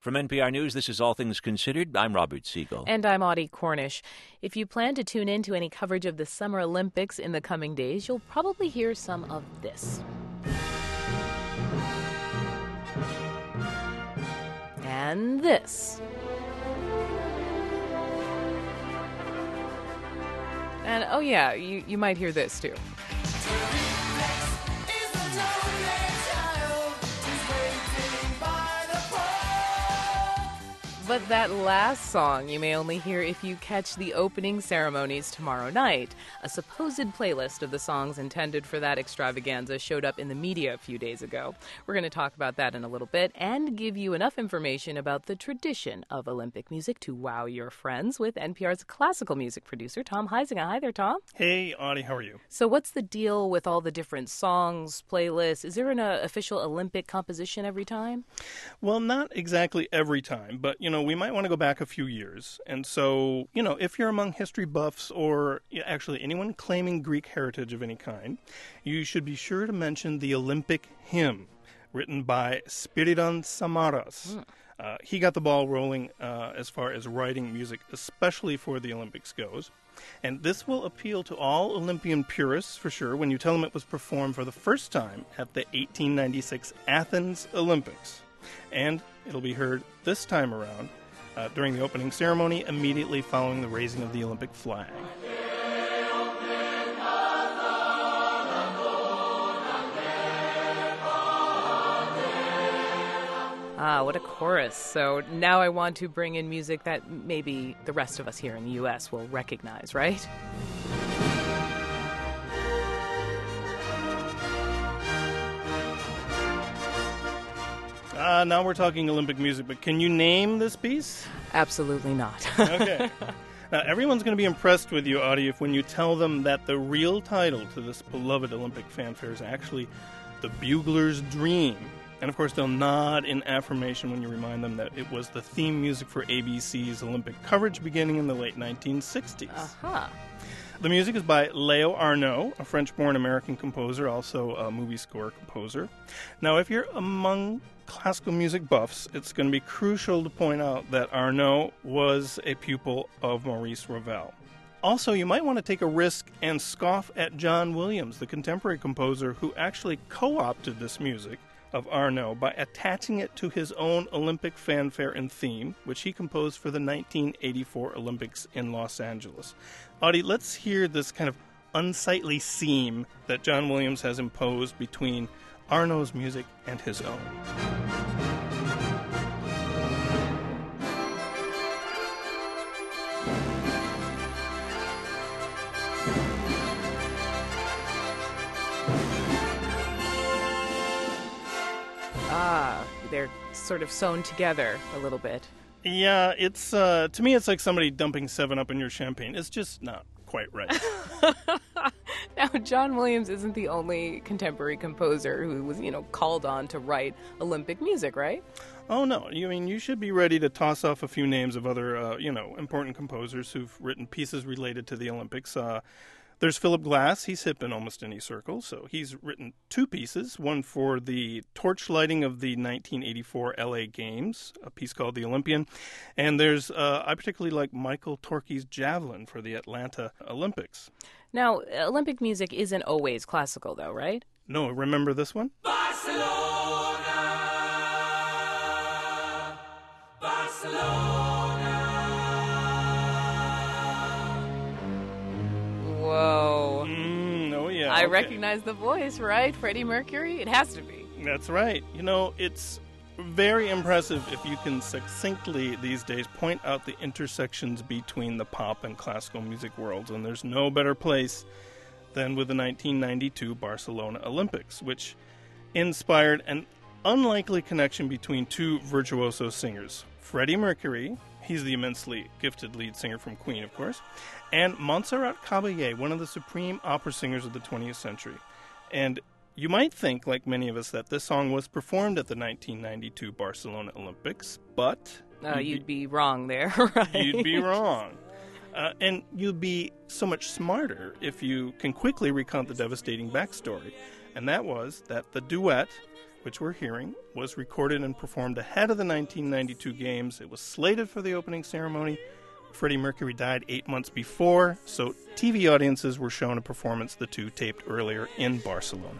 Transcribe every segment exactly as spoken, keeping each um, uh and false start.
From N P R News, this is All Things Considered. I'm Robert Siegel. And I'm Audie Cornish. If you plan to tune in to any coverage of the Summer Olympics in the coming days, you'll probably hear some of this. And this. And, oh yeah, you, you might hear this too. But that last song you may only hear if you catch the opening ceremonies tomorrow night. A supposed playlist of the songs intended for that extravaganza showed up in the media a few days ago. We're going to talk about that in a little bit and give you enough information about the tradition of Olympic music to wow your friends with N P R's classical music producer, Tom Huizinga. Hi there, Tom. Hey, Audie, how are you? So what's the deal with all the different songs, playlists? Is there an uh, official Olympic composition every time? Well, not exactly every time, but, you know, we might want to go back a few years. And so, you know, if you're among history buffs or actually anyone claiming Greek heritage of any kind, you should be sure to mention the Olympic hymn written by Spiridon Samaras. Mm. Uh, he got the ball rolling uh, as far as writing music, especially for the Olympics goes. And this will appeal to all Olympian purists, for sure, when you tell them it was performed for the first time at the eighteen ninety-six Athens Olympics. And it'll be heard this time around uh, during the opening ceremony, immediately following the raising of the Olympic flag. Ah, what a chorus. So now I want to bring in music that maybe the rest of us here in the U S will recognize, right? Uh, now we're talking Olympic music, but can you name this piece? Absolutely not. Okay. Now, everyone's going to be impressed with you, Audie, if when you tell them that the real title to this beloved Olympic fanfare is actually The Bugler's Dream. And, of course, they'll nod in affirmation when you remind them that it was the theme music for A B C's Olympic coverage beginning in the late nineteen sixties. Uh-huh. The music is by Léo Arnaud, a French-born American composer, also a movie score composer. Now, if you're among classical music buffs, it's going to be crucial to point out that Arnaud was a pupil of Maurice Ravel. Also, you might want to take a risk and scoff at John Williams, the contemporary composer who actually co-opted this music of Arnaud by attaching it to his own Olympic fanfare and theme, which he composed for the nineteen eighty-four Olympics in Los Angeles. Audie, let's hear this kind of unsightly seam that John Williams has imposed between Arnaud's music and his own. Ah, they're sort of sewn together a little bit. Yeah, it's uh, to me it's like somebody dumping seven up in your champagne. It's just not quite right. Now, John Williams isn't the only contemporary composer who was, you know, called on to write Olympic music, right? Oh, no. You mean, you should be ready to toss off a few names of other, uh, you know, important composers who've written pieces related to the Olympics. Uh, there's Philip Glass. He's hip in almost any circle. So he's written two pieces, one for the torch lighting of the nineteen eighty-four L A Games, a piece called The Olympian. And there's, uh, I particularly like Michael Torke's Javelin for the Atlanta Olympics. Now, Olympic music isn't always classical, though, right? No, remember this one? Barcelona, Barcelona. Whoa. Mm, oh, yeah. I okay. recognize the voice, right? Freddie Mercury? It has to be. That's right. You know, it's very impressive if you can succinctly these days point out the intersections between the pop and classical music worlds, and there's no better place than with the nineteen ninety-two Barcelona Olympics, which inspired an unlikely connection between two virtuoso singers. Freddie Mercury, he's the immensely gifted lead singer from Queen, of course, and Montserrat Caballé, one of the supreme opera singers of the twentieth century. And you might think, like many of us, that this song was performed at the nineteen ninety-two Barcelona Olympics, but... Uh, you'd, you'd be, be wrong there, right? You'd be wrong. Uh, and you'd be so much smarter if you can quickly recount the devastating backstory. And that was that the duet which we're hearing, was recorded and performed ahead of the nineteen ninety-two games. It was slated for the opening ceremony. Freddie Mercury died eight months before, so T V audiences were shown a performance the two taped earlier in Barcelona.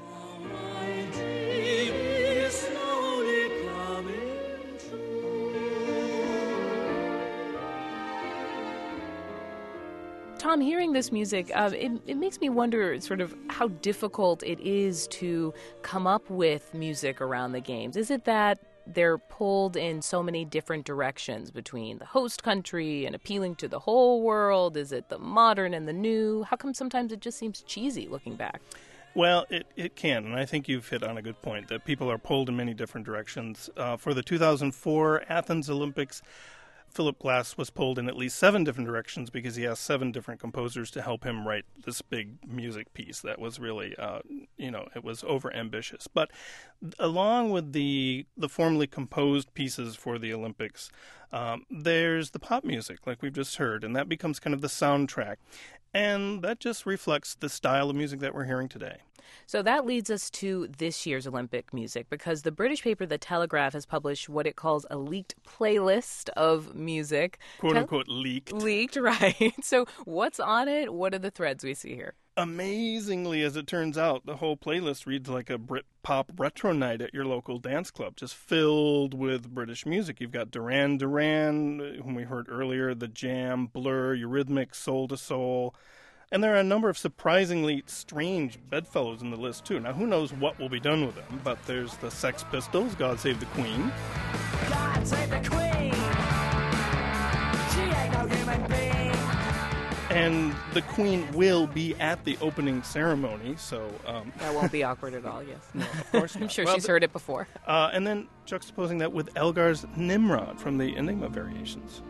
Tom, hearing this music, uh, it, it makes me wonder sort of how difficult it is to come up with music around the games. Is it that they're pulled in so many different directions between the host country and appealing to the whole world? Is it the modern and the new? How come sometimes it just seems cheesy looking back? Well, it, it can, and I think you've hit on a good point, that people are pulled in many different directions. Uh, for the two thousand four Athens Olympics, Philip Glass was pulled in at least seven different directions because he asked seven different composers to help him write this big music piece that was really, uh, you know, it was over-ambitious. But along with the the formally composed pieces for the Olympics, um, there's the pop music, like we've just heard, and that becomes kind of the soundtrack. And that just reflects the style of music that we're hearing today. So that leads us to this year's Olympic music, because the British paper The Telegraph has published what it calls a leaked playlist of music. Quote, Te- unquote, leaked. Leaked, right. So what's on it? What are the threads we see here? Amazingly, as it turns out, the whole playlist reads like a Brit pop retro night at your local dance club, just filled with British music. You've got Duran Duran, whom we heard earlier, The Jam, Blur, Eurythmics, Soul to Soul. And there are a number of surprisingly strange bedfellows in the list, too. Now, who knows what will be done with them, but there's the Sex Pistols, God Save the Queen. God save the Queen. She ain't no human being. And the Queen will be at the opening ceremony, so... Um, That won't be awkward at all, yes. No, of course not. I'm sure Well, she's the- heard it before. Uh, and then juxtaposing that with Elgar's Nimrod from the Enigma Variations.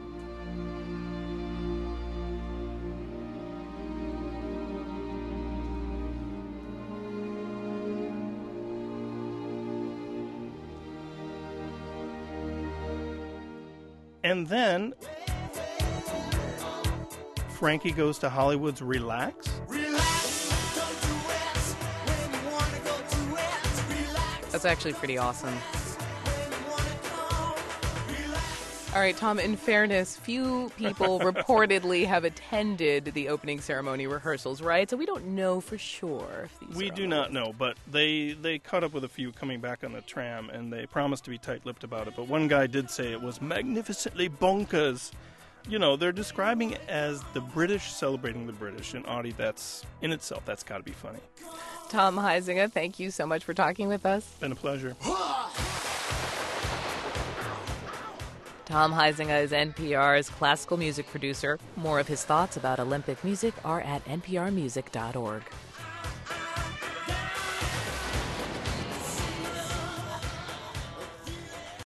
And then Frankie Goes to Hollywood's Relax. Relax, go to rest when you wanna go to rest. Relax That's actually pretty awesome. when you wanna go. Relax. All right, Tom, in fairness, few people reportedly have attended the opening ceremony rehearsals, right? So we don't know for sure if these We are do on not the list. know, but they they caught up with a few coming back on the tram, and they promised to be tight-lipped about it. But one guy did say it was magnificently bonkers. You know, they're describing it as the British celebrating the British, and Audie, that's, in itself, that's got to be funny. Tom Huizinga, thank you so much for talking with us. Been a pleasure. Tom Huizinga is N P R's classical music producer. More of his thoughts about Olympic music are at n p r music dot org.